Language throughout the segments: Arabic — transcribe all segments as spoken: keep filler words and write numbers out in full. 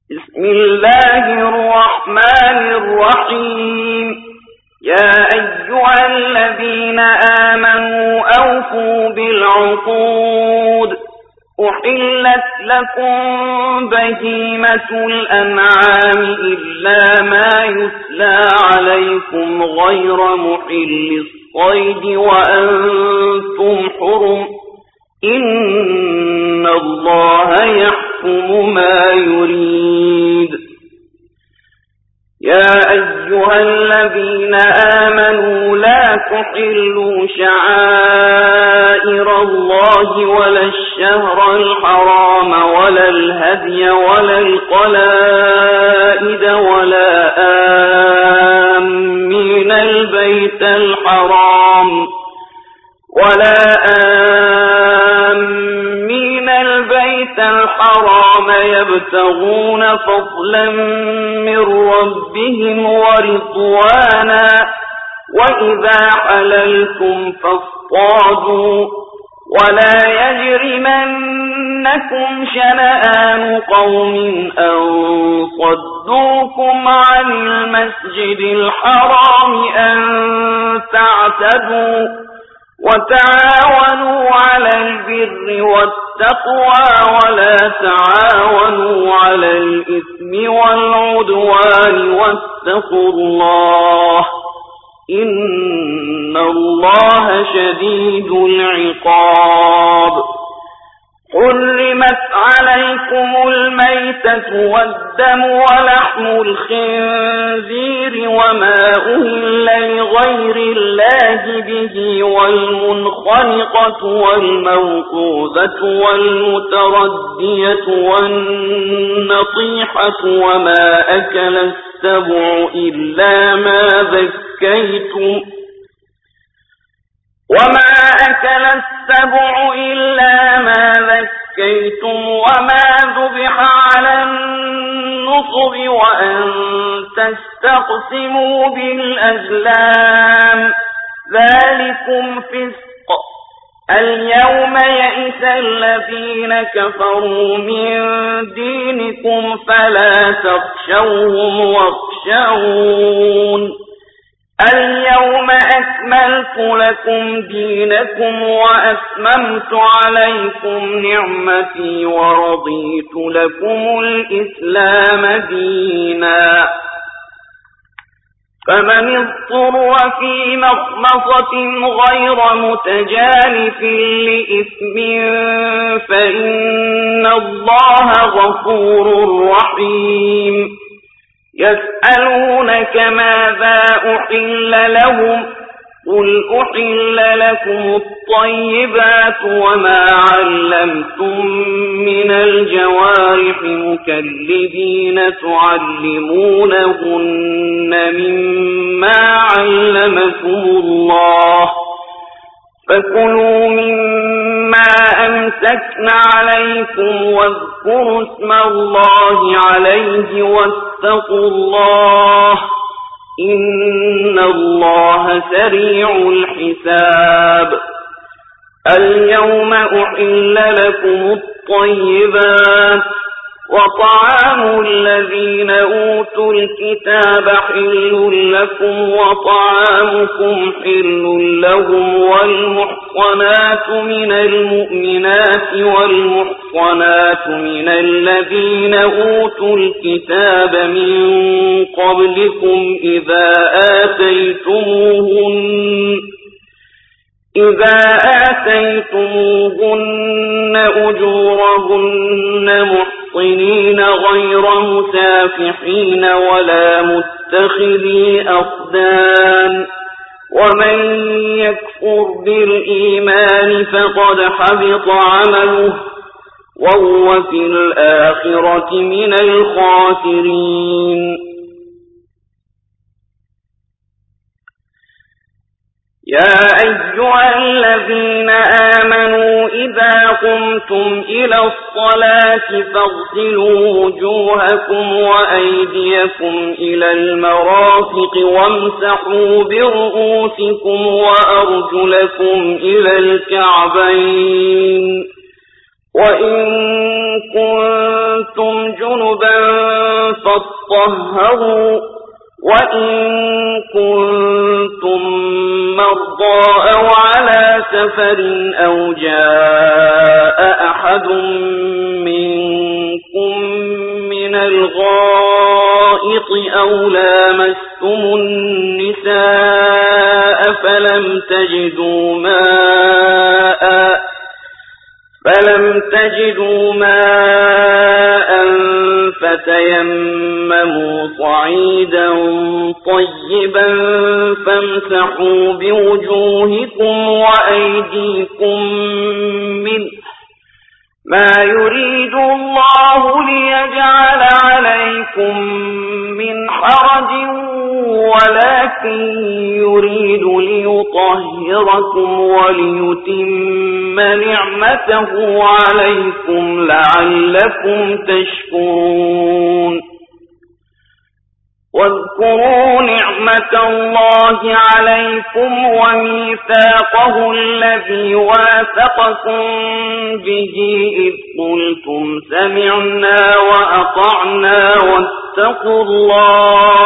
بسم الله الرحمن الرحيم. يا أيها الذين آمنوا أوفوا بالعقود، أحلت لكم بهيمة الأنعام إلا ما يتلى عليكم غير محل الصيد وأنتم حرم، إن الله يحكم ما يريد. يا أيها الذين آمنوا لا تحلوا شعائر الله ولا الشهر الحرام ولا الهدي ولا القلائد ولا آمين البيت الحرام ولا آمين البيت الحرام يبتغون فضلا من ربهم ورضوانا، وإذا حللتم فاصطادوا، ولا يجرمنكم شنآن قوم أن صدوكم عن المسجد الحرام أن تعتدوا، وتعاونوا على البر والتقوى ولا تعاونوا على الإثم والعدوان، واتقوا الله إن الله شديد العقاب. حرمت عليكم الميتة والدم ولحم الخنزير وما أهل لغير الله به، والمنخنقة والموقوذة والمتردية والنطيحة وما أكل السبع إلا ما ذكيتم وما أكل السبع إلا ما ذكيتم وما ذبح على النصب وأن تستقسموا بالأزلام، ذلكم فسق. اليوم يئس الذين كفروا من دينكم فلا تخشوهم واخشون. اليوم أكملت لكم دينكم وأتممت عليكم نعمتي ورضيت لكم الإسلام دينا. فمن اضطر في مخمصة غير متجانف لإثم فإن الله غفور رحيم. يسألونك ماذا أحل لهم، قل أحل لكم الطيبات وما علمتم من الجوارح مكلبين تعلمونهن مما علمكم الله، فكلوا مما أمسكن عليكم واذكروا اسم الله عليه واتقوا الله إن الله سريع الحساب. اليوم أحل لكم الطيبات، وطعام الذين أوتوا الكتاب حل لكم وطعامكم حل لهم، والمحصنات من المؤمنات والمحصنات من الذين أوتوا الكتاب من قبلكم إذا آتيتموهن إذا آتيتموهن أجورهن محصنين غير مسافحين ولا متخذي أخدان، ومن يكفر بالإيمان فقد حبط عمله وهو في الآخرة من الخاسرين. يا أيها الذين آمنوا إذا قمتم إلى الصلاة فاغسلوا وجوهكم وأيديكم إلى المرافق وامسحوا برؤوسكم وأرجلكم إلى الكعبين، وإن كنتم جنبا طهروا وإن كنتم مرضى أو على سفر أو جاء أحد منكم من الغائط أو لامستم النساء فلم تجدوا ماء فلم تجدوا ماء فتيمموا صعيدا طيبا فامسحوا بوجوهكم وأيديكم منه ما يريد الله ليجعل عليكم من حرج ولكن يريد ليطهركم وليتم نعمته عليكم لعلكم تشكرون واذكروا نعمة الله عليكم وميثاقه الذي واثقكم به إذ قلتم سمعنا وأطعنا واتقوا الله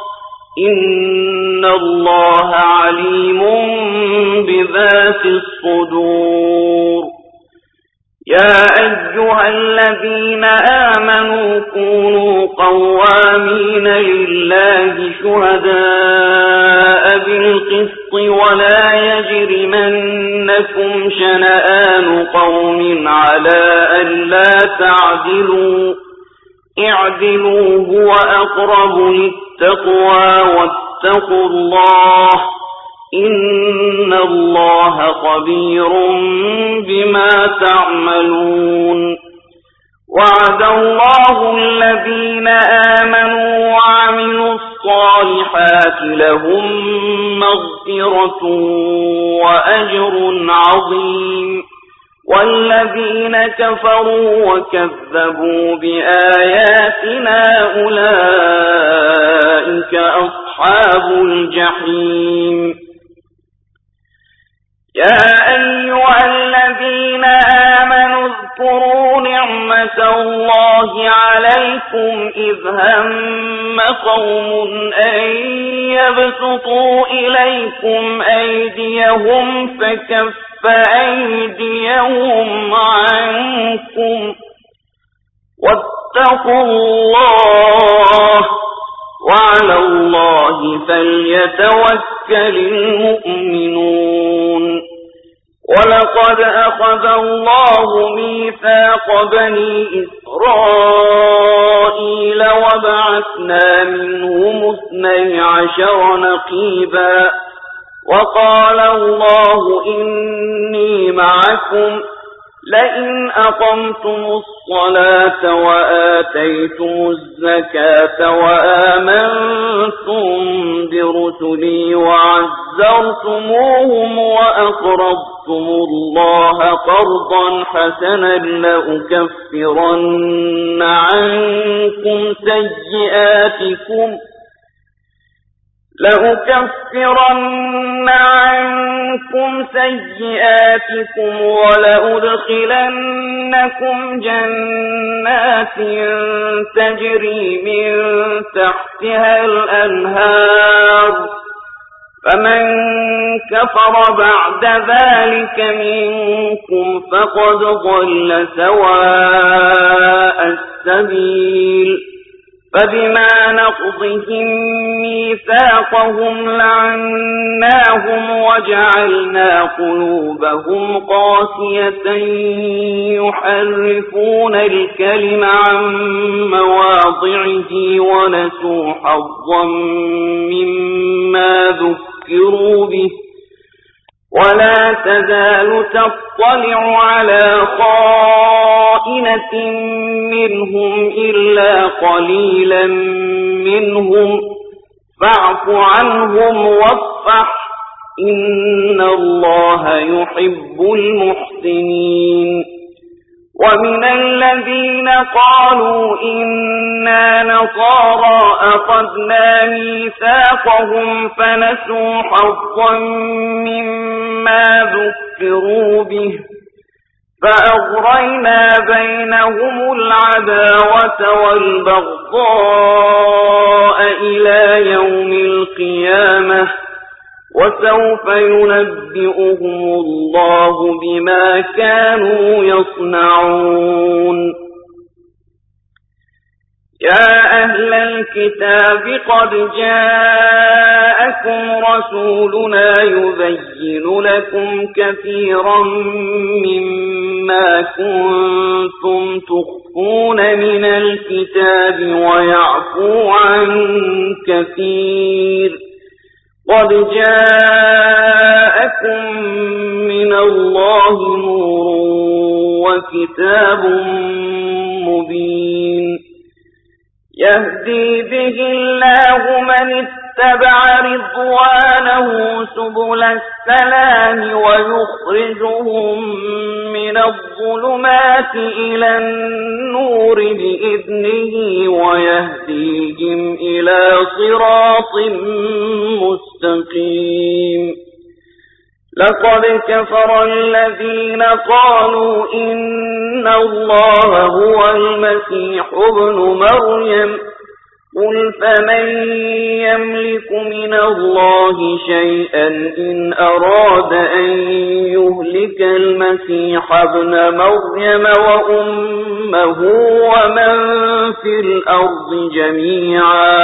إن الله عليم بذات الصدور يا أيها الذين آمنوا كونوا قوامين لله شهداء بالقسط ولا يجرمنكم شنآن قوم على ألا تعدلوا اعدلوا هو أقرب للتقوى واتقوا الله إن الله خبير بما تعملون وعد الله الذين آمنوا وعملوا الصالحات لهم مغفرة وأجر عظيم والذين كفروا وكذبوا بآياتنا أولئك أصحاب الجحيم يا أيها الذين آمنوا اذكروا نعمة الله عليكم إذ هم قوم أن يبسطوا إليكم أيديهم فكف أيديهم عنكم واتقوا الله وعلى الله فليتوكل المؤمنون ولقد أخذ الله ميثاق بني إسرائيل وبعثنا منهم اثني عشر نقيبا وقال الله إني معكم لئن أقمتم الصلاة وآتيتم الزكاة وآمنتم برسلي وعزرتموهم وأقرضتم الله قرضا حسنا لأكفرن عنكم سيئاتكم لأكفرن عنكم سيئاتكم ولأدخلنكم جنات تجري من تحتها الأنهار فمن كفر بعد ذلك منكم فقد ضل سواء السبيل فبما نقضهم ميثاقهم لعناهم وجعلنا قلوبهم قاسية يحرفون الكلم عن مواضعه ونسوا حظا مما ذكروا به ولا تزال تطلع على خائنة منهم إلا قليلا منهم فاعف عنهم واصفح إن الله يحب المحسنين ومن الذين قالوا إنا نصارى أخذنا ميثاقهم فنسوا حظا مما ذكروا به فأغرينا بينهم العداوة والبغضاء إلى يوم القيامة وسوف ينبئهم الله بما كانوا يصنعون. يا أهل الكتاب قد جاءكم رسولنا يبين لكم كثيرا مما كنتم تخفون من الكتاب ويعفو عن كثير. قد جاءكم من الله نور وكتاب مبين يهدي به الله من اتبع رضوانه سبل السلام ويخرجهم من الظلمات إلى النور بإذنه ويهديهم إلى صراط مستقيم. لقد كفر الذين قالوا إن الله هو المسيح ابن مريم قل فمن يملك من الله شيئا إن أراد أن يهلك المسيح ابن مريم وأمه ومن في الأرض جميعا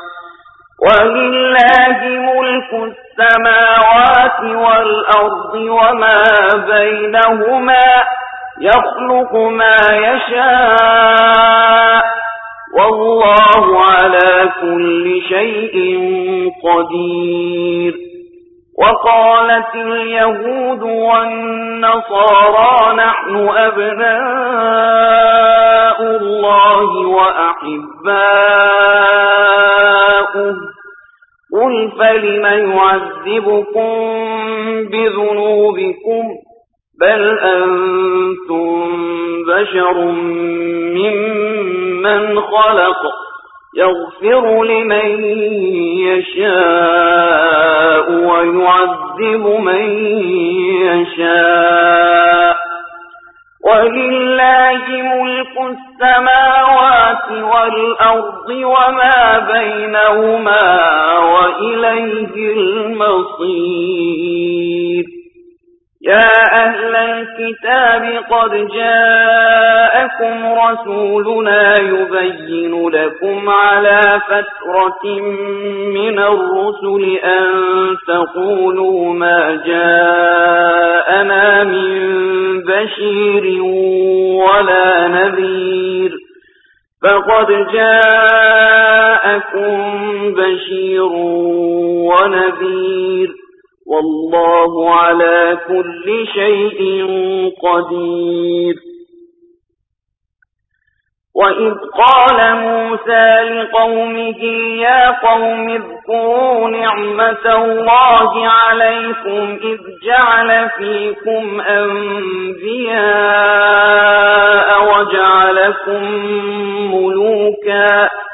ولله ملك السماوات والأرض وما بينهما يخلق ما يشاء والله على كل شيء قدير. وقالت اليهود والنصارى نحن أبناء الله وأحباؤه قل فلم يعذبكم بذنوبكم بل أنتم بشر ممن خلق يغفر لمن يشاء ويعذب من يشاء ولله ملك السماوات والأرض وما بينهما وإليه المصير. يا أهل الكتاب قد جاءكم رسولنا يبين لكم على فترة من الرسل أن تقولوا ما جاءنا من بشير ولا نذير فقد جاءكم بشير ونذير والله على كل شيء قدير. وإذ قال موسى لقومه يا قوم اذكروا نعمة الله عليكم إذ جعل فيكم أنبياء وجعلكم ملوكا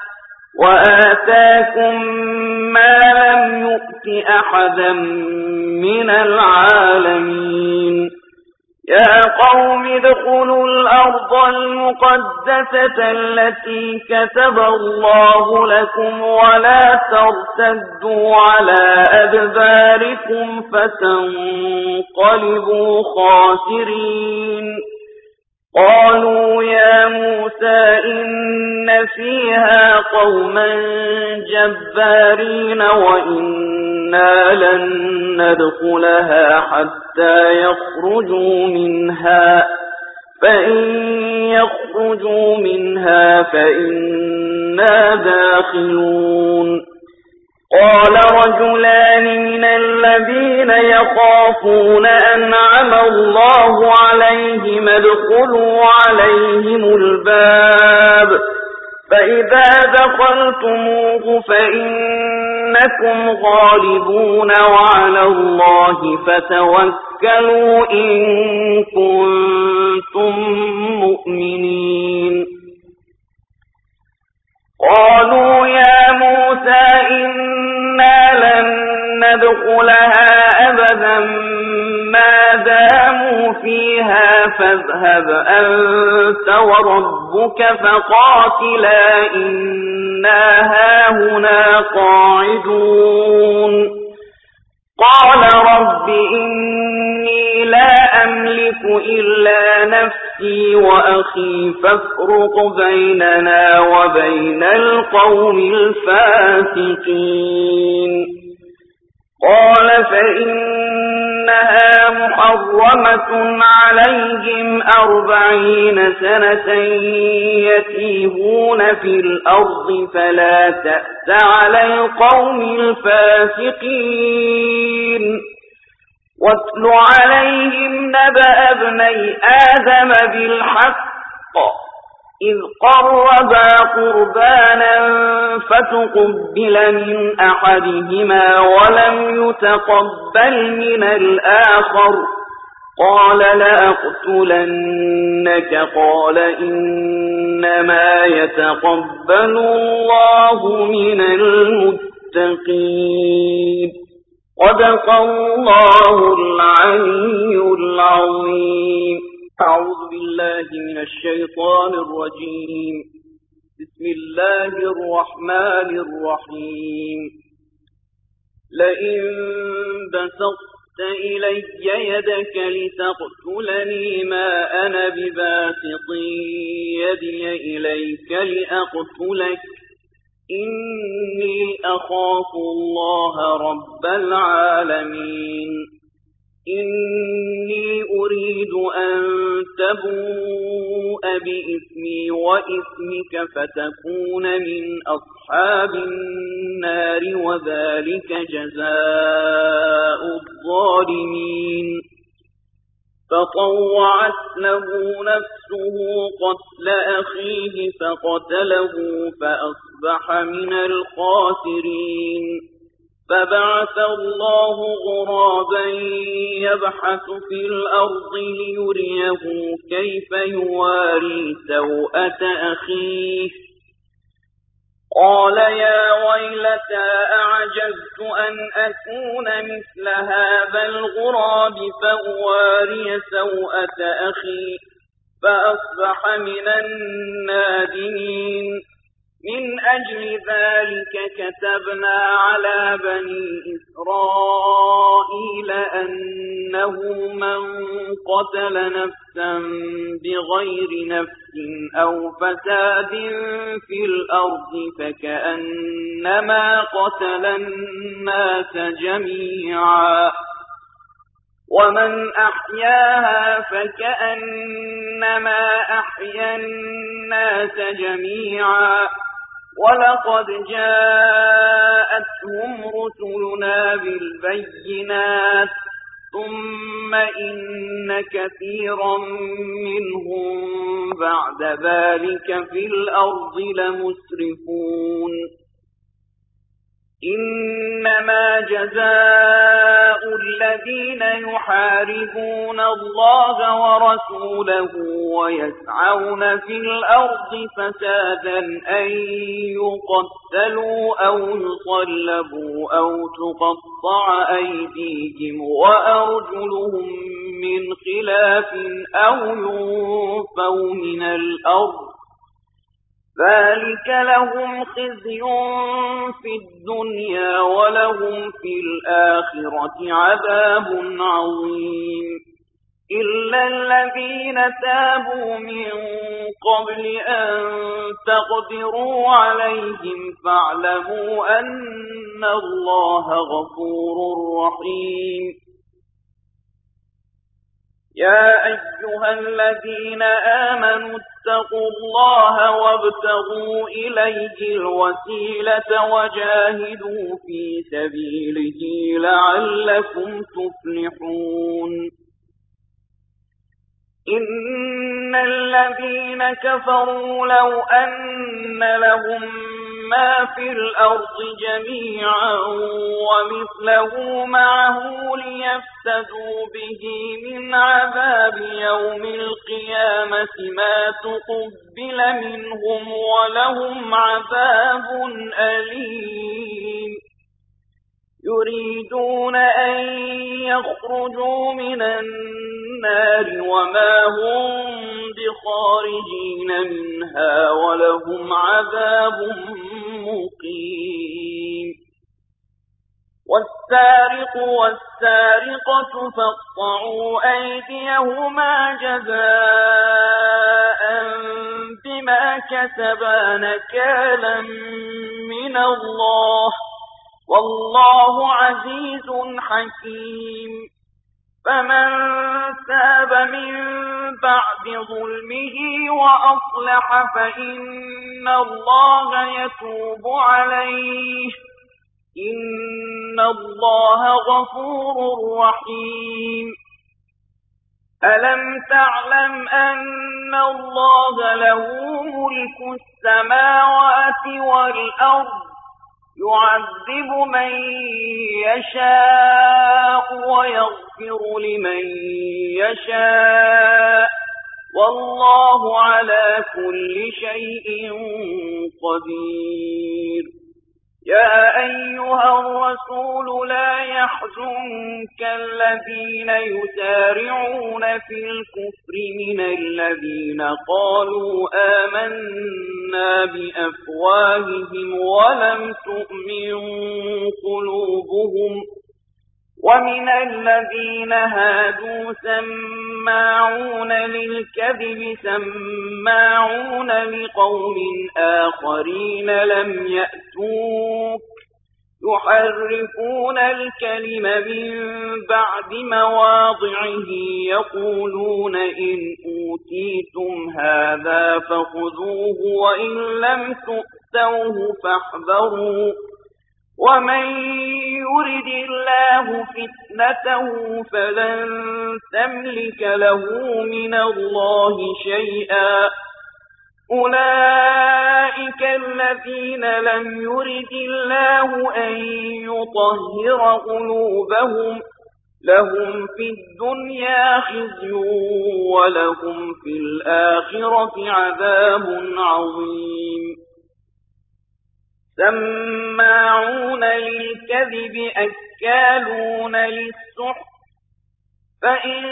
وآتاكم ما لم يؤت أحدا من العالمين. يا قوم ادخلوا الأرض المقدسة التي كتب الله لكم ولا ترتدوا على أدباركم فتنقلبوا خاسرين. قالوا يا موسى إن فيها قوما جبارين وإنا لن ندخلها حتى يخرجوا منها فإن يخرجوا منها فإنا داخلون. قال رجلان من الذين يخافون أنعم الله عليهم ادخلوا عليهم الباب فإذا دخلتموه فإنكم غالبون وعلى الله فتوكلوا إن كنتم مؤمنين. قالوا يا موسى إنا لن ندخلها أبدا ما داموا فيها فاذهب أنت وربك فقاتلا إنا هاهنا قاعدون قال رب إني لا أملك إلا نفسي وأخي فافرق بيننا وبين القوم الفاسقين قال فإنها محرمة عليهم أربعين سنة يتيهون في الأرض فلا تأس على القوم الفاسقين واتل عليهم نبأ ابني آدم بالحق إذ قربا قربانا فتقبل من أحدهما ولم يتقبل من الآخر قال لأقتلنك قال إنما يتقبل الله من المتقين صدق الله العلي العظيم أعوذ بالله من الشيطان الرجيم بسم الله الرحمن الرحيم لئن بسطت إلي يدك لتقتلني ما أنا بباسط يدي إليك لأقتلك إني أخاف الله رب العالمين إني أريد أن تبوء بإثمي وإثمك فتكون من أصحاب النار وذلك جزاء الظالمين فطوعت له نفسه قتل أخيه فقتله فأصبح من الخاسرين فبعث الله غرابا يبحث في الأرض ليريه كيف يواري سوءة أخيه قال يا ويلتى أعجزت أن أكون مثل هذا الغراب فأواري سوءة أخي فأصبح من النادمين من أجل ذلك كتبنا على بني إسرائيل أنه من قتل نفسا بغير نفس أو فساد في الأرض فكأنما قتل الناس جميعا ومن أحياها فكأنما أحيا الناس جميعا ولقد جاءتهم رسلنا بالبينات ثم إن كثيرا منهم بعد ذلك في الأرض لمسرفون إنما جزاء الذين يحاربون الله ورسوله ويسعون في الأرض فسادا أن يقتلوا أو يصلبوا أو تقطع أيديهم وأرجلهم من خلاف أو ينفوا من الأرض ذلك لهم خزي في الدنيا ولهم في الآخرة عذاب عظيم إلا الذين تابوا من قبل أن تقدروا عليهم فاعلموا أن الله غفور رحيم يا أيها الذين آمنوا اتقوا الله وابتغوا إليه الوسيلة وجاهدوا في سبيله لعلكم تفلحون إن الذين كفروا لو أن لهم ما في الأرض جميعا ومثله معه ليفتدوا به من عذاب يوم القيامة ما تقبل منهم ولهم عذاب أليم يريدون أن يخرجوا من النار وما هم بخارجين منها ولهم عذاب مقيم. والسارق والسارقة فاقطعوا أيديهما جزاء بما كسبا نكالا من الله والله عزيز حكيم. فمن تاب من بعد ظلمه وأصلح فإن الله يتوب عليه إن الله غفور رحيم. ألم تعلم أن الله له ملك السماوات والأرض يعذب من يشاء ويغفر لمن يشاء والله على كل شيء قدير. يا أيها الرسول لا يحزنك الذين يسارعون في الكفر من الذين قالوا آمنا بأفواههم ولم تؤمن قلوبهم ومن الذين هادوا سماعون للكذب سماعون لقوم آخرين لم يأتوك يحرفون الكلم من بعد مواضعه يقولون إن أوتيتم هذا فخذوه وإن لم تؤتوه فاحذروا ومن يرد الله فتنته فلن تملك له من الله شيئا. أولئك الذين لم يرد الله أن يطهر قلوبهم لهم في الدنيا خزي ولهم في الآخرة عذاب عظيم. سماعون للكذب أكالون للسحت فإن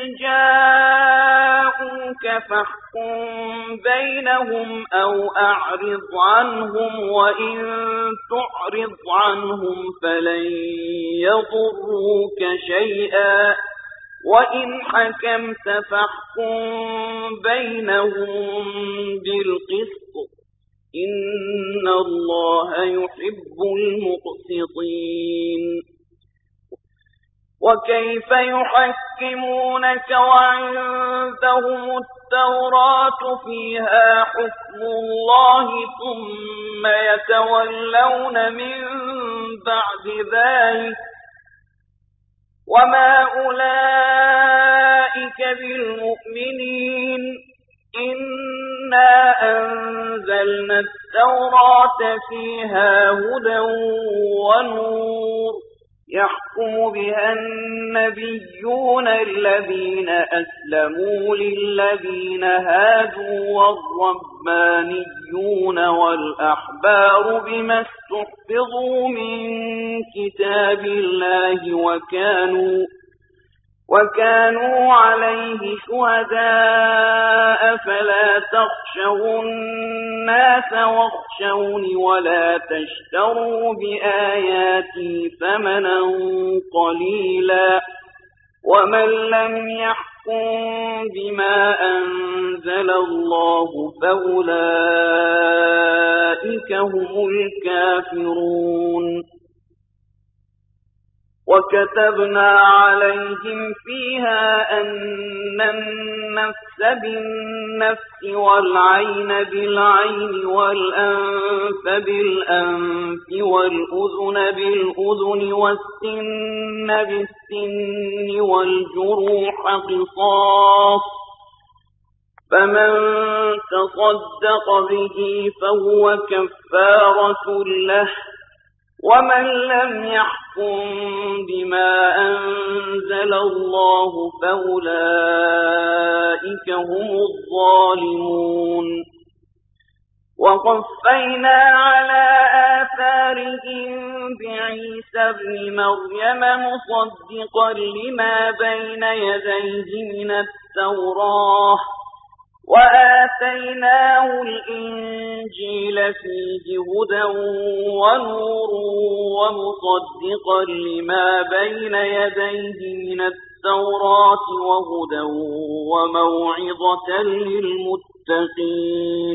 جاءوك فاحكم بينهم أو أعرض عنهم وإن تعرض عنهم فلن يضروك شيئا وإن حكمت فاحكم بينهم بالقسط إن الله يحب المقسطين. وكيف يحكمونك وعندهم التوراة فيها حكم الله ثم يتولون من بعد ذلك وما أولئك بالمؤمنين. إنا أنزلنا التوراة فيها هدى ونور يحكم بها النبيون الذين أسلموا للذين هادوا والربانيون والأحبار بما استحفظوا من كتاب الله وكانوا وكانوا عليه شهداء فلا تخشوا الناس واخشوني ولا تشتروا بآياتي ثمنا قليلا ومن لم يحكم بما أنزل الله فأولئك هم الكافرون. وكتبنا عليهم فيها أن النفس بالنفس والعين بالعين والأنف بالأنف والأذن بالأذن والسن بالسن والجروح قصاص فمن تصدق به فهو كفارة له ومن لم يحكم بما أنزل الله فأولئك هم الظالمون. وقفينا على آثارهم بعيسى ابن مريم مصدقا لما بين يديه من التوراة وآتيناه الإنجيل فيه هدى ونور ومصدقا لما بين يديه من التوراة وهدى وموعظة للمتقين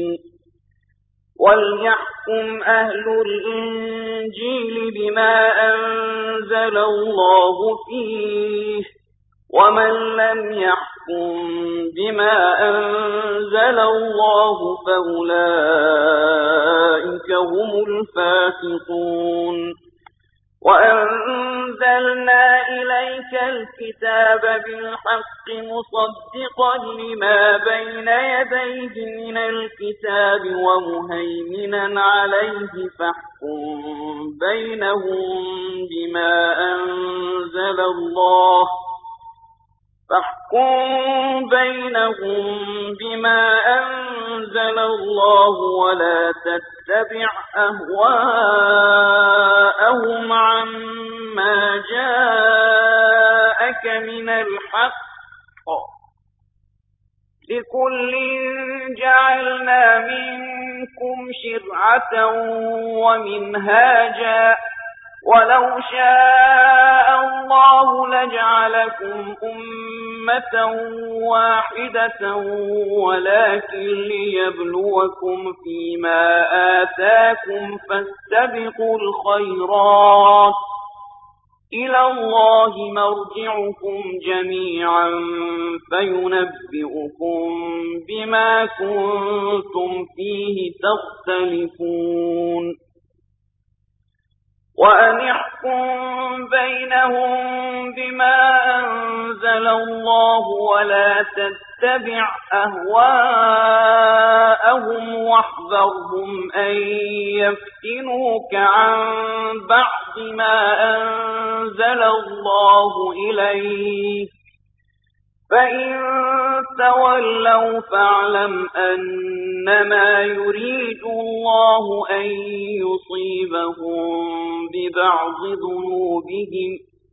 وليحكم أهل الإنجيل بما أنزل الله فيه ومن لم يحكم بما أنزل الله فأولئك هم الفاسقون وأنزلنا إليك الكتاب بالحق مصدقا لما بين يديه من الكتاب ومهيمنا عليه فاحكم بينهم بما أنزل الله فاحكم بينهم بما أنزل الله ولا تتبع أهواءهم عما جاءك من الحق لكل جعلنا منكم شرعة ومنهاجا ولو شاء الله لجعلكم أمة واحدة ولكن ليبلوكم فيما آتاكم فاستبقوا الخيرات إلى الله مرجعكم جميعا فينبئكم بما كنتم فيه تختلفون وأن يحكم بينهم بما أنزل الله ولا تتبع أهواءهم واحذرهم أن يفتنوك عن بعض ما أنزل الله إليك فإن تولوا فاعلم أنما يريد الله أن يصيبهم ببعض ذنوبهم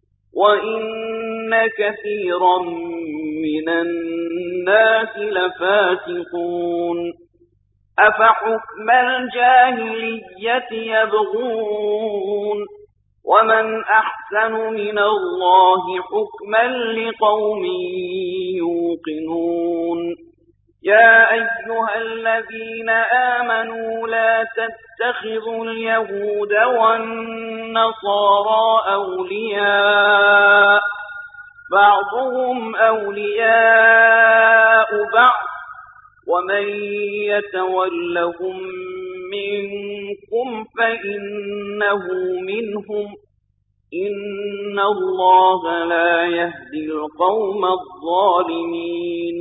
وإن كثيرا من الناس لفاسقون أفحكم الجاهلية يبغون ومن أحسن من الله حكما لقوم يوقنون يا أيها الذين آمنوا لا تتخذوا اليهود والنصارى أولياء بعضهم أولياء بعض ومن يتولهم منكم فإنه منهم إن الله لا يهدي القوم الظالمين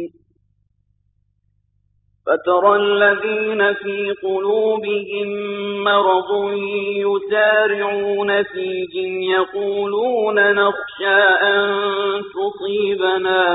فترى الذين في قلوبهم مرض يسارعون فيهم يقولون نخشى أن تصيبنا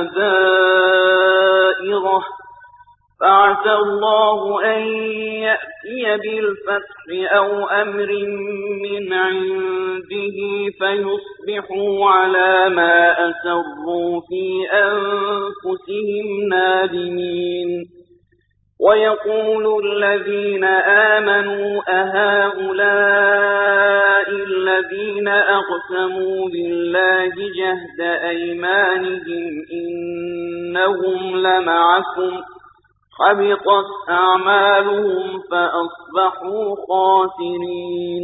دائرة فعسى الله أن يأتي بالفتح أو أمر من عنده فيصبحوا على ما أسروا في أنفسهم نادمين ويقول الذين آمنوا أهؤلاء الذين أقسموا بالله جهد أيمانهم إنهم لمعكم حبطت أعمالهم فأصبحوا خاسرين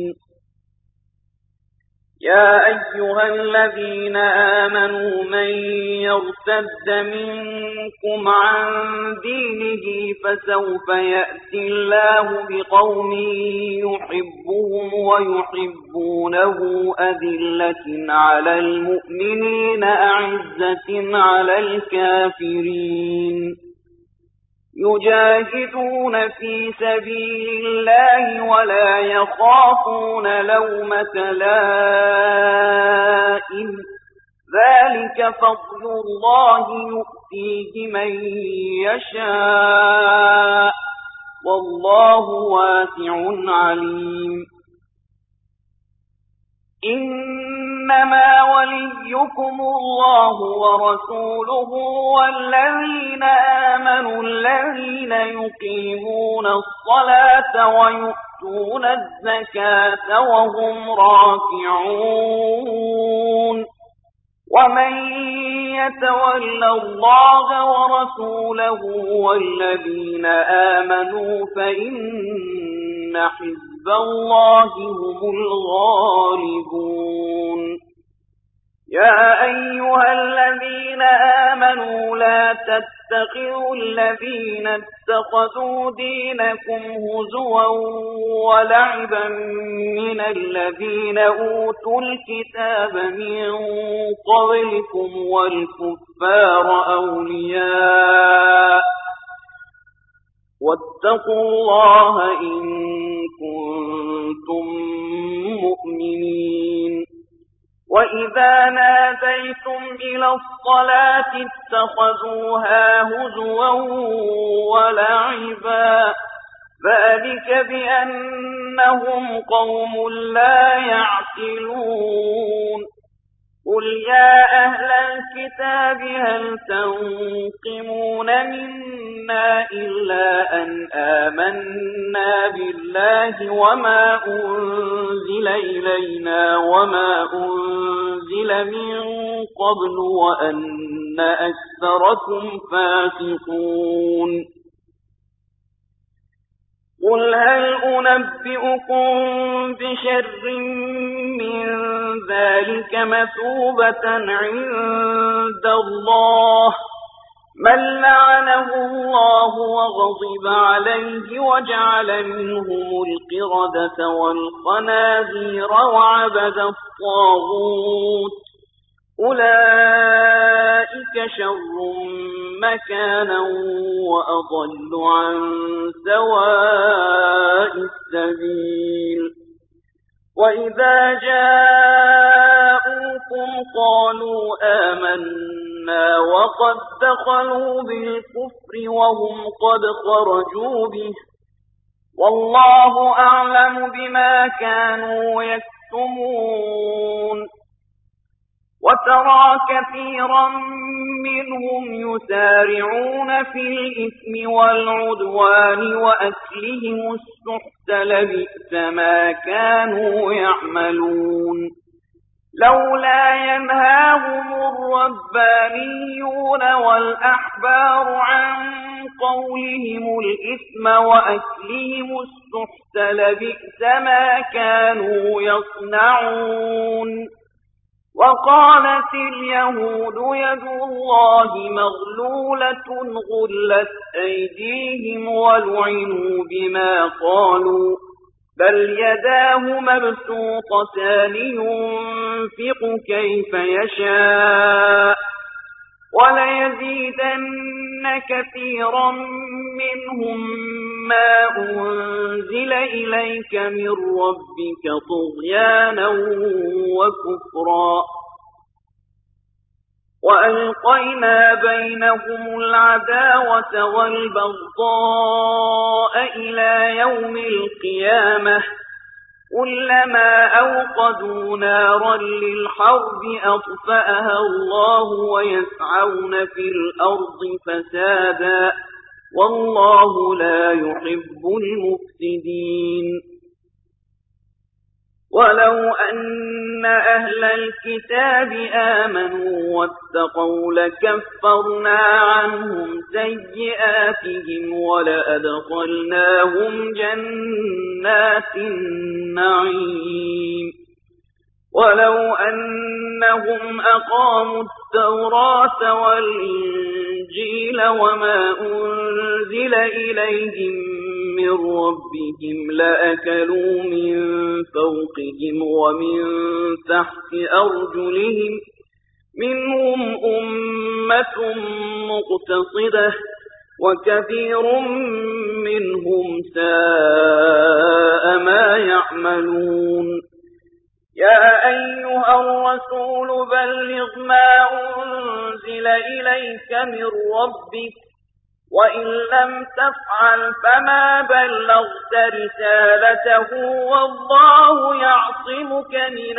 يا أيها الذين آمنوا من يرتد منكم عن دينه فسوف يأتي الله بقوم يحبهم ويحبونه أذلة على المؤمنين أعزة على الكافرين يجاهدون في سبيل الله ولا يخافون لومة لائم ذلك فضل الله يؤتيه من يشاء والله واسع عليم. إنما وليكم الله ورسوله والذين آمنوا الذين يقيمون الصلاة ويؤتون الزكاة وهم راكعون. ومن يتول الله ورسوله والذين آمنوا فإن حزب الله هم الغالبون. يا أيها الذين آمنوا لا تتخذوا الذين اتخذوا دينكم هزوا ولعبا من الذين أوتوا الكتاب من قبلكم والكفار أولياء واتقوا الله إن كنتم مؤمنين. وإذا ناديتم إلى الصلاة اتخذوها هزوا ولعبا ذلك بأنهم قوم لا يعقلون. قل يا أهل الكتاب هل تنقمون منا إلا أن آمنا بالله وما أنزل إلينا وما أنزل من قبل وأن أكثركم فاسقون. قل هل أنبئكم بشر من ذلك مثوبة عند الله من لعنه الله وغضب عليه وجعل منهم القردة والخنازير وعبد الطاغوت أولئك شر مكانا وأضل عن سواء السبيل. وإذا جاءوكم قالوا آمنا وقد دخلوا بالكفر وهم قد خرجوا به والله أعلم بما كانوا يكتمون. وترى كثيرا منهم يسارعون في الإثم والعدوان وأكلهم السحت لبئس ما كانوا يعملون. لولا ينهاهم الربانيون والأحبار عن قولهم الإثم وأكلهم السحت لبئس ما كانوا يصنعون. وقالت اليهود يد الله مغلولة غلت أيديهم ولعنوا بما قالوا بل يداه مبسوطتان ينفق كيف يشاء وليزيدن كثيرا منهم ما أنزل إليك من ربك طغيانا وكفرا. وألقينا بينهم العداوة والبغضاء إلى يوم القيامة كلما أوقدوا نارا للحرب أطفأها الله ويسعون في الأرض فسادا والله لا يحب المفسدين. ولو أن أهل الكتاب آمنوا واتقوا لكفرنا عنهم سيئاتهم ولأدخلناهم جنات النعيم. ولو أنهم أقاموا التوراة والإنجيل وما أنزل إليهم من ربهم لأكلوا من فوقهم ومن تحت أرجلهم منهم أمة مقتصدة وكثير منهم ساء ما يعملون. يا أيها الرسول بلغ ما أنزل إليك من ربك وإن لم تفعل فما بلغت رسالته والله يعصمك من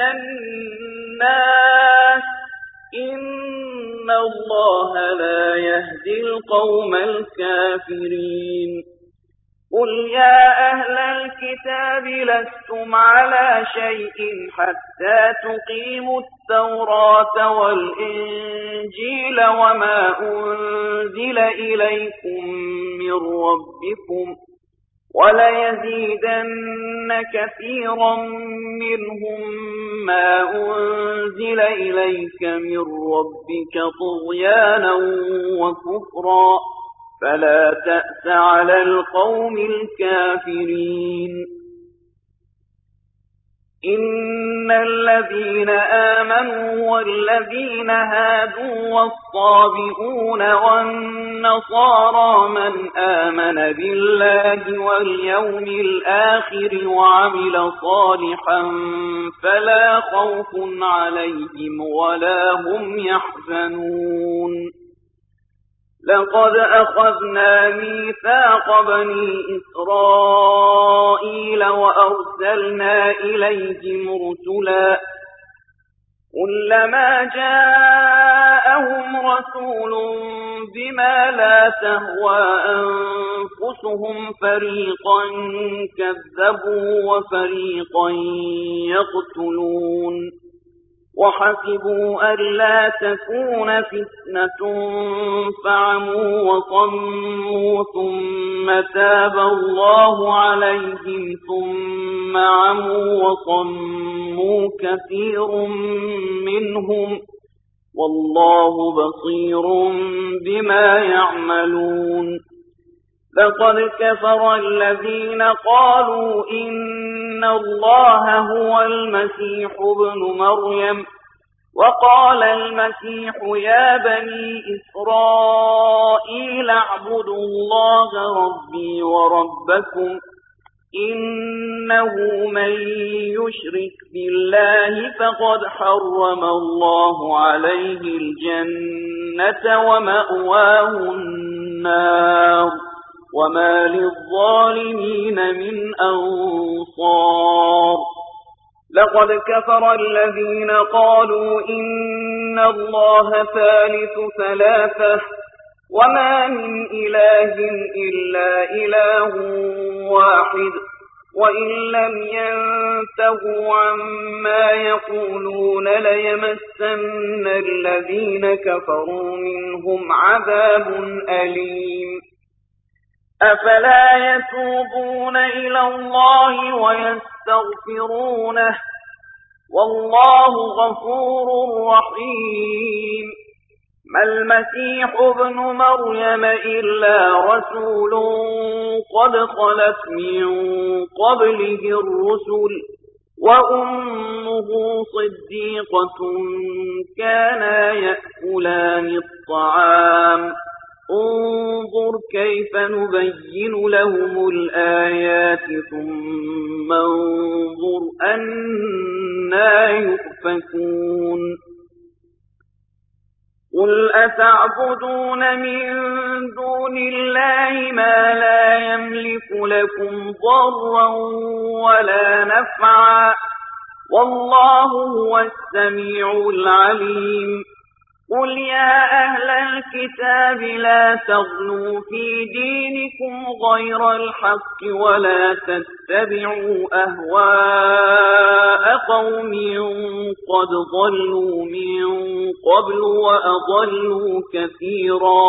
الناس إن الله لا يهدي القوم الكافرين قل يا أهل الكتاب لستم على شيء حتى تقيموا التوراة والإنجيل وما أنزل إليكم من ربكم وليزيدن كثيرا منهم ما أنزل إليك من ربك طغيانا وكفرا فلا تأس على القوم الكافرين إن الذين آمنوا والذين هادوا والصابئون والنصارى من آمن بالله واليوم الآخر وعمل صالحا فلا خوف عليهم ولا هم يحزنون لقد أخذنا ميثاق بني إسرائيل وأرسلنا إليهم رسلا كلما جاءهم رسول بما لا تهوى أنفسهم فريقا كذبوا وفريقا يقتلون وحسبوا ألا تكون فتنة فعموا وصموا ثم تاب الله عليهم ثم عموا وصموا كثير منهم والله بصير بما يعملون لقد كفر الذين قالوا إن الله هو المسيح ابن مريم وقال المسيح يا بني إسرائيل اعبدوا الله ربي وربكم إنه من يشرك بالله فقد حرم الله عليه الجنة ومأواه النار وما للظالمين من أنصار لقد كفر الذين قالوا إن الله ثالث ثلاثة وما من إله إلا إله واحد وإن لم ينتهوا عما يقولون ليمسن الذين كفروا منهم عذاب أليم أفلا يتوبون إلى الله ويستغفرونه والله غفور رحيم ما المسيح ابن مريم إلا رسول قد خلت من قبله الرسل وأمه صديقة كانا يأكلان الطعام انظر كيف نبين لهم الآيات ثم انظر أنا يؤفكون قل أتعبدون من دون الله ما لا يملك لكم ضرا ولا نفعا والله هو السميع العليم قل يا أهل الكتاب لا تغلوا في دينكم غير الحق ولا تتبعوا أهواء قوم قد ضلوا من قبل وأضلوا كثيرا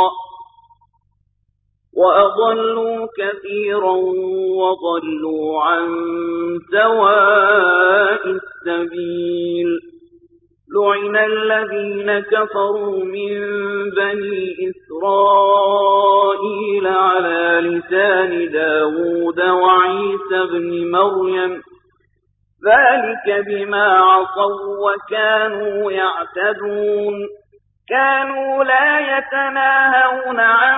وأضلوا كثيرا وضلوا عن سواء السبيل لعن الذين كفروا من بني إسرائيل على لسان داود وعيسى بن مريم ذلك بما عصوا وكانوا يعتدون كانوا لا يتناهون عن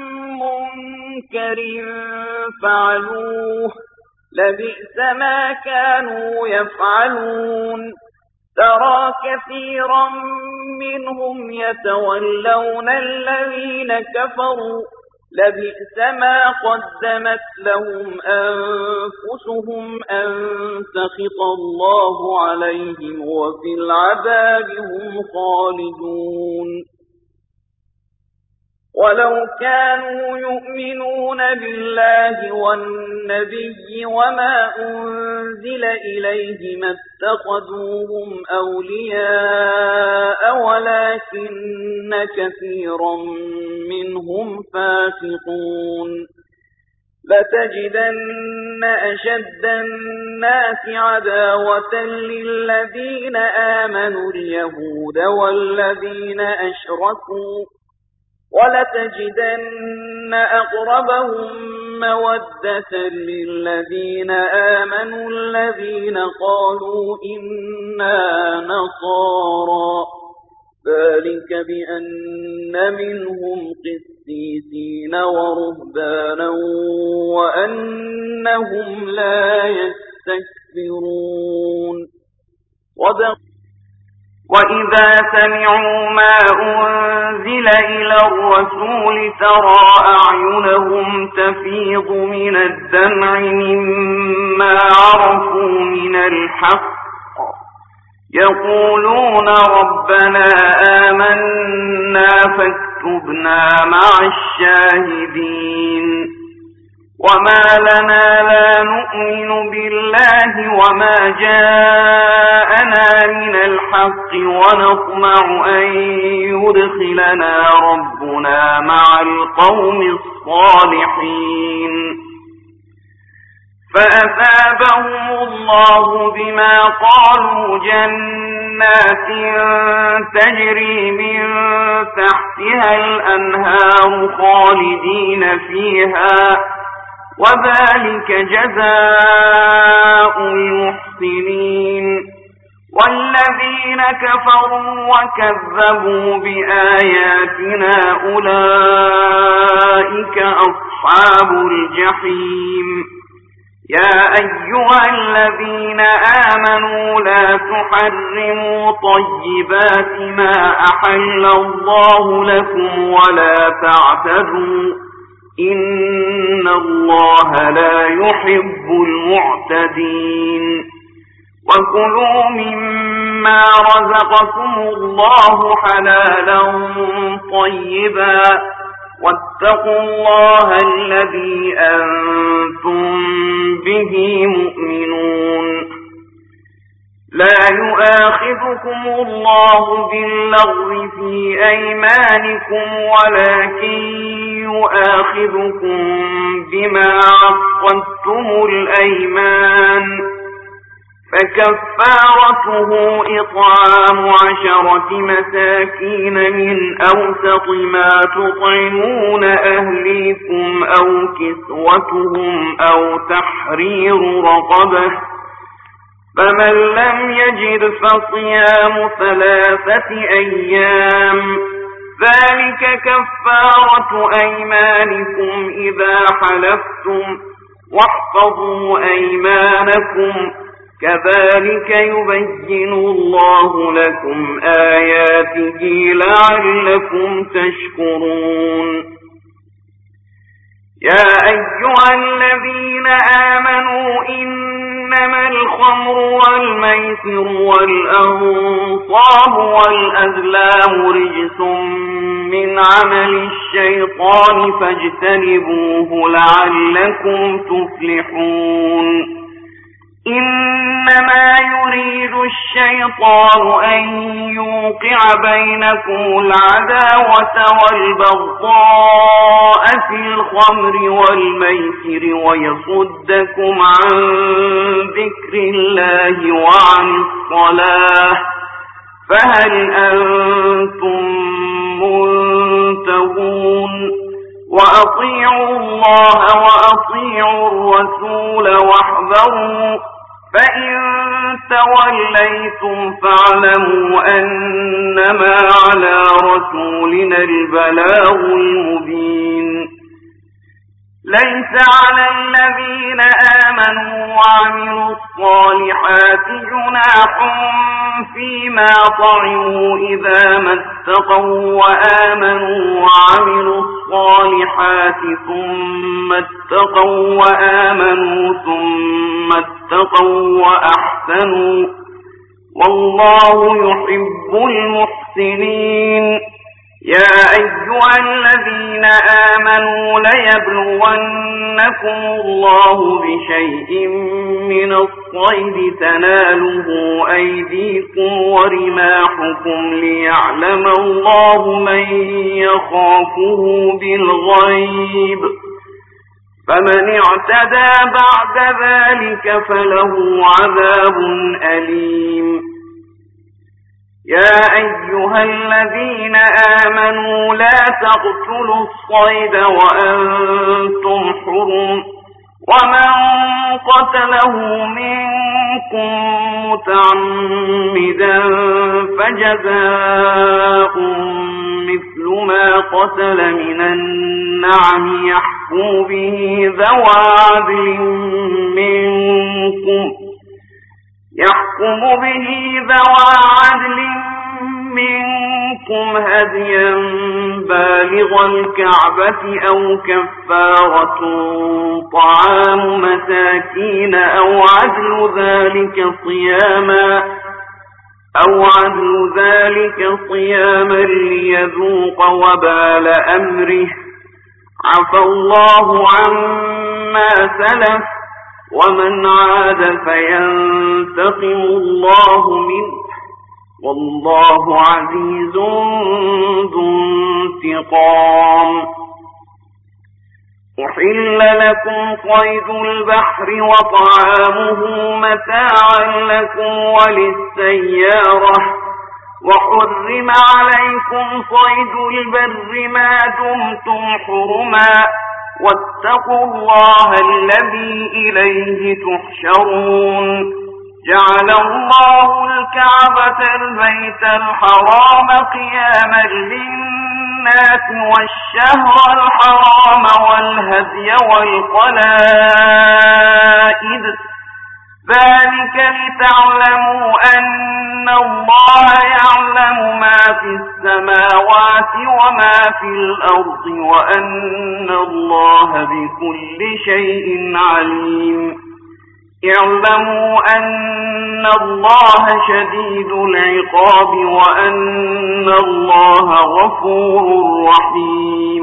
منكر فعلوه لبئس ما كانوا يفعلون ترى كثيرا منهم يتولون الذين كفروا لبئس ما قدمت لهم أنفسهم أن سخط الله عليهم وفي العذاب هم خالدون ولو كانوا يؤمنون بالله والنبي وما أنزل إليه ما اتخذوهم أولياء ولكن كثيرا منهم فاسقون لتجدن أشد الناس عداوة للذين آمنوا اليهود والذين أشركوا ولتجدن أقربهم مودة للذين آمنوا الذين قالوا إنا نصارى ذلك بأن منهم قسيسين ورهبانا وأنهم لا يستكبرون وإذا سمعوا ما أنزل إلى الرسول ترى أعينهم تفيض من الدمع مما عرفوا من الحق يقولون ربنا آمنا فاكتبنا مع الشاهدين وما لنا لا نؤمن بالله وما جاءنا من الحق ونطمع أن يدخلنا ربنا مع القوم الصالحين فأثابهم الله بما قالوا جنات تجري من تحتها الأنهار خالدين فيها وذلك جزاء المحسنين والذين كفروا وكذبوا بآياتنا أولئك أصحاب الجحيم يا أيها الذين آمنوا لا تحرموا طيبات ما أحل الله لكم ولا تعتدوا إن الله لا يحب المعتدين وكلوا مما رزقكم الله حلالا طيبا واتقوا الله الذي أنتم به مؤمنون لا يؤاخذكم الله باللغو في أيمانكم ولكن يؤاخذكم بما عقدتم الأيمان فكفارته إطعام عشرة مساكين من أوسط ما تطعمون أهليكم أو كسوتهم أو تحرير رقبة فمن لم يجد فصيام ثلاثة أيام ذلك كفارة أيمانكم إذا حلفتم واحفظوا أيمانكم كذلك يبين الله لكم آياته لعلكم تشكرون يا أيها الذين آمنوا إنما الخمر والميسر والأنصاب والأزلام رجس من عمل الشيطان فاجتنبوه لعلكم تفلحون إنما يريد الشيطان أن يوقع بينكم العداوة والبغضاء في الخمر والميسر ويصدكم عن ذكر الله وعن الصلاة فهل أنتم منتهون وأطيعوا الله وأطيعوا الرسول واحذروا فإن توليتم فاعلموا أنما على رسولنا البلاغ المبين ليس على الذين آمنوا وعملوا الصالحات جناح فيما طعموا إذا ما اتقوا وآمنوا وعملوا الصالحات ثم اتقوا وآمنوا ثم اتقوا وأحسنوا والله يحب المحسنين. يا أيها الذين آمنوا ليبلونكم الله بشيء من الصيد تناله أيديكم ورماحكم ليعلم الله من يخافه بالغيب فمن اعتدى بعد ذلك فله عذاب أليم. يا أيها الذين آمنوا لا تقتلوا الصيد وأنتم حرم ومن قتله منكم متعمدا فجزاء مثل ما قتل من النعم يحكم به ذوى عدل منكم يحكم به ذوى عدل منكم هديا بالغ الكعبة أو كفارة طعام مساكين أو عدل ذلك صياما أو عدل ذلك صياما ليذوق وبال أمره عفى الله عما سلف ومن عاد فينتقم الله منه والله عزيز ذو انتقام. أحل لكم صيد البحر وطعامه متاعا لكم وللسيارة وحرم عليكم صيد البر ما دمتم حرما واتقوا الله الذي إليه تحشرون. جعل الله الكعبة البيت الحرام قياما للناس والشهر الحرام والهدي والقلائد ذلك لتعلموا أن الله يعلم ما في السماوات وما في الأرض وأن الله بكل شيء عليم. اعلموا أن الله شديد العقاب وأن الله غفور رحيم.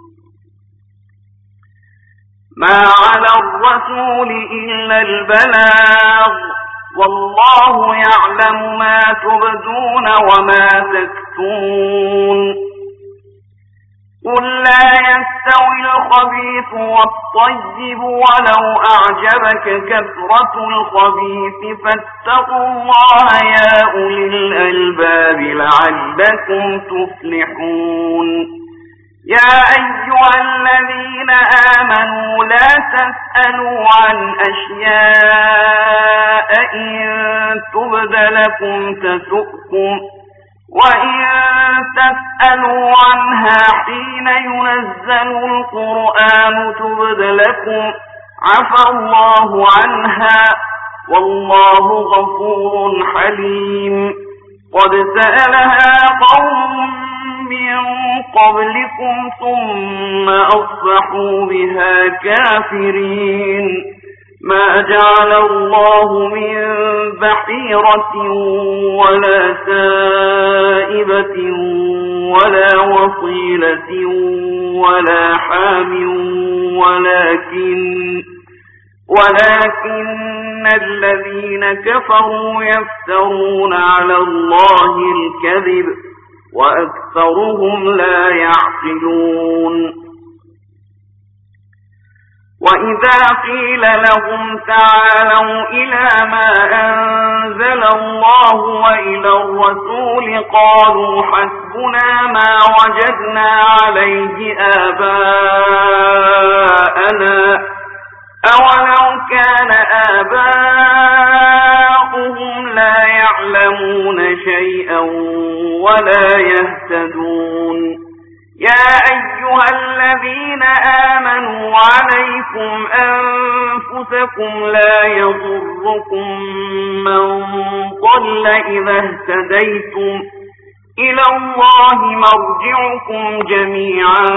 ما على الرسول إلا البلاغ والله يعلم ما تبدون وما تكتمون. قل لا يستوي الخبيث والطيب ولو أعجبك كثرة الخبيث فاتقوا الله يا أولي الألباب لعلكم تفلحون. يا أيها الذين آمنوا لا تسألوا عن أشياء إن تبد لكم تسؤكم وإن تسألوا عنها حين ينزل القرآن تبد لكم عفى الله عنها والله غفور حليم. قد سألها قوم من قبلكم ثم أصبحوا بها كافرين. ما جعل الله من بحيرة ولا سائبة ولا وصيلة ولا حام ولكن ولكن الذين كفروا يفترون على الله الكذب وأكثرهم لا يعقلون. وإذا قيل لهم تعالوا إلى ما أنزل الله وإلى الرسول قالوا حسبنا ما وجدنا عليه آباءنا أولو كان آباؤهم لا يعلمون شيئا ولا يهتدون. يا أيها الذين آمنوا عليكم أنفسكم لا يضركم من ضل إذا اهتديتم إلى الله مرجعكم جميعا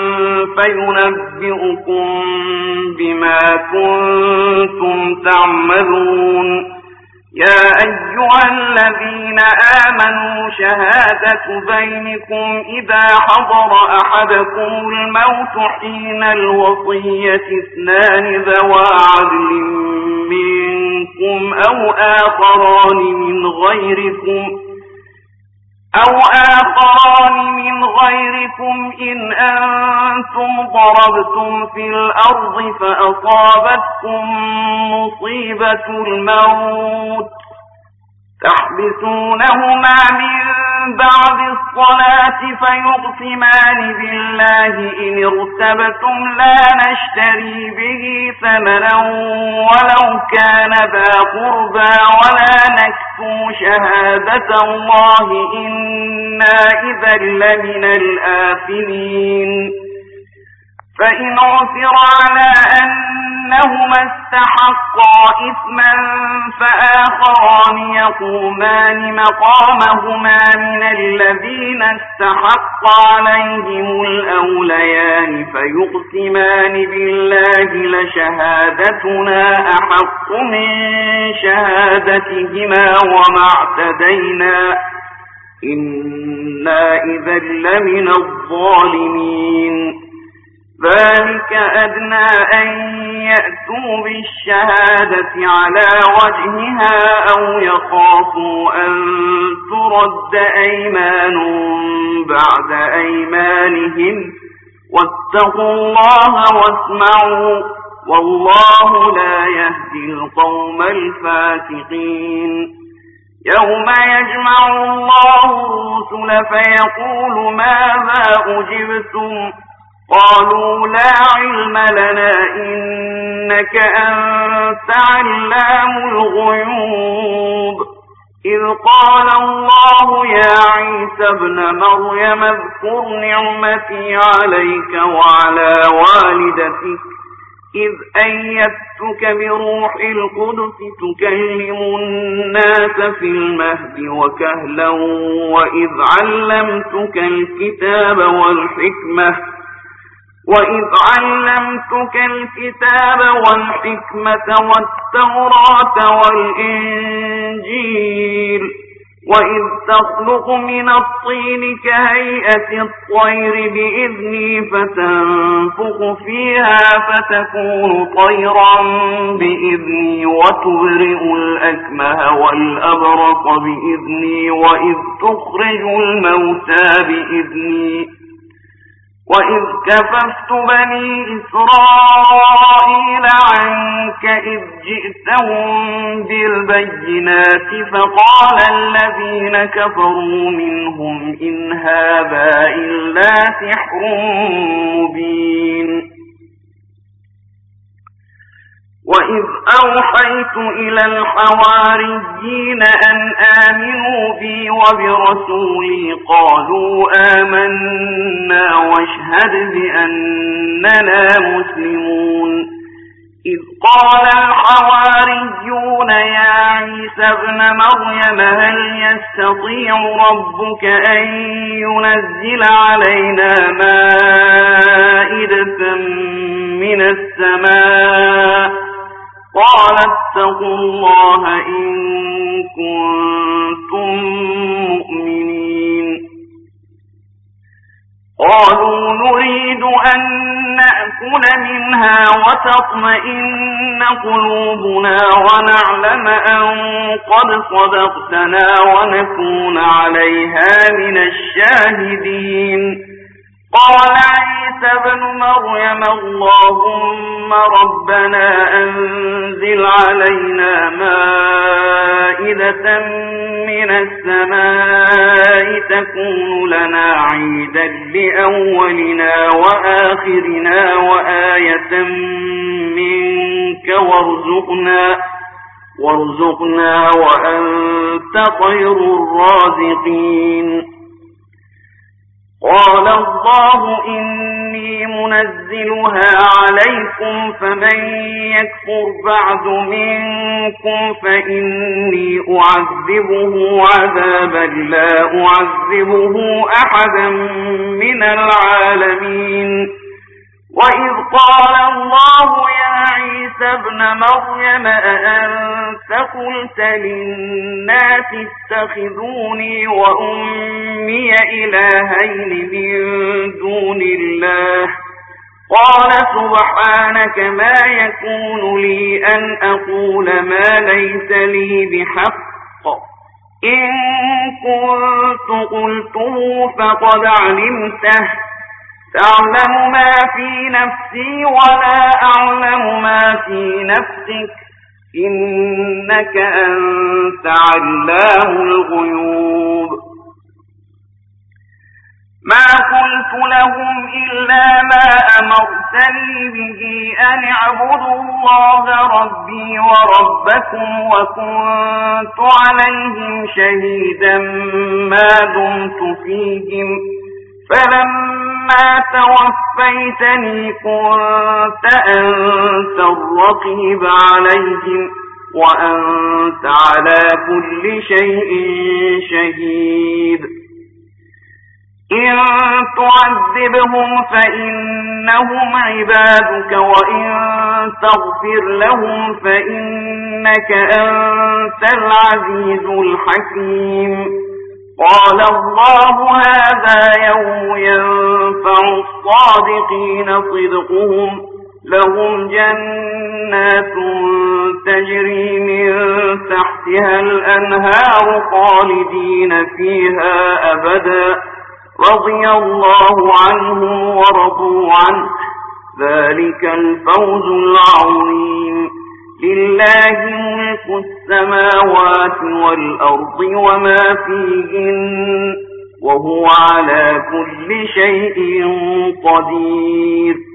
فينبئكم بما كنتم تعملون. يا أيها الذين آمنوا شهادة بينكم إذا حضر أحدكم الموت حين الوصية اثنان ذوى عدل منكم أو آخران من غيركم أو آخران من غيركم إن أنتم ضربتم في الأرض فأصابتكم مصيبة الموت تحبسونهما من بعد الصلاة فيقسمان بالله إن ارتبتم لا نشتري به ثمنا ولو كان ذا قربى ولا نكتم شهادة الله إنا إذا لمن الآثمين. فإن عثر على أنهما استحقا إثما فآخران يقومان مقامهما من الذين استحق عليهم الأوليان فيقسمان بالله لشهادتنا أحق من شهادتهما وما اعتدينا إنا إذا لمن الظالمين. ذلك أدنى أن يأتوا بالشهادة على وجهها أو يخافوا أن ترد أيمان بعد أيمانهم واتقوا الله واسمعوا والله لا يهدي القوم الفاسقين. يوم يجمع الله الرسل فيقول ماذا أجبتم قالوا لا علم لنا إنك أنت علام الغيوب. إذ قال الله يا عيسى ابن مريم اذكر نعمتي عليك وعلى والدتك إذ أيدتك بروح القدس تكلم الناس في المهد وكهلا وإذ علمتك الكتاب والحكمة وإذ علمتك الكتاب والحكمة والتوراة والإنجيل وإذ تخلق من الطين كهيئة الطير بإذني فتنفخ فيها فتكون طيرا بإذني وتبرئ الأكمه والأبرص بإذني وإذ تخرج الموتى بإذني وإذ كففت بني إسرائيل عنك إذ جئتهم بالبينات فقال الذين كفروا منهم إن هذا إلا سحر مبين. وإذ أوحيت إلى الحواريين أن آمنوا بي وبرسولي قالوا آمنا واشهد بأننا مسلمون. إذ قال الحواريون يا عيسى ابن مريم هل يستطيع ربك أن ينزل علينا مائدة من السماء قال اتقوا الله إن كنتم مؤمنين. قالوا نريد أن نأكل منها وتطمئن قلوبنا ونعلم أن قد صدقتنا ونكون عليها من الشاهدين. قال عيسى ابن مريم اللهم ربنا أنزل علينا مائدة من السماء تكون لنا عيدا لأولنا وآخرنا وآية منك وارزقنا وارزقنا وأنت خير الرازقين. قال الله إني منزلها عليكم فمن يكفر بعد منكم فإني أعذبه عذابا لا أعذبه أحدا من العالمين. وإذ قال الله يا عيسى ابن مريم أأنت قلت للناس اتخذوني وأمي إلهين من دون الله قال سبحانك ما يكون لي أن أقول ما ليس لي بحق إن كنت قلته فقد علمته تعلم ما في نفسي ولا أعلم ما في نفسك إنك أنت علام الغيوب. ما قلت لهم إلا ما أمرتني به أن اعبدوا الله ربي وربكم وكنت عليهم شهيدا ما دمت فيهم فلما توفيتني كنت أنت الرقيب عليهم وأنت على كل شيء شهيد. إن تعذبهم فإنهم عبادك وإن تغفر لهم فإنك أنت العزيز الحكيم. قال الله هذا يوم ينفع الصادقين صدقهم لهم جنات تجري من تحتها الأنهار خالدين فيها أبدا رضي الله عنهم ورضوا عنه ذلك الفوز العظيم. لله ملك السماوات والأرض وما فيهن وهو على كل شيء قدير.